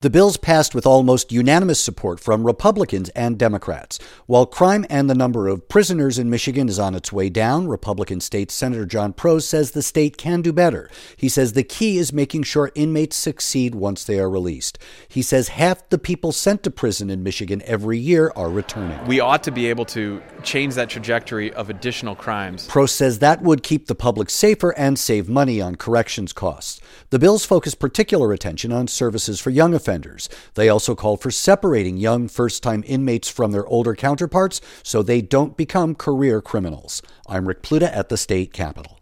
The bills passed with almost unanimous support from Republicans and Democrats. While crime and the number of prisoners in Michigan is on its way down, Republican State Senator Jon Prose says the state can do better. He says the key is making sure inmates succeed once they are released. He says half the people sent to prison in Michigan every year are returning. We ought to be able to change that trajectory of additional crimes. Prose says that would keep the public safer and save money on corrections costs. The bills focus particular attention on services for young offenders. They also call for separating young first-time inmates from their older counterparts so they don't become career criminals. I'm Rick Pluta at the state capitol.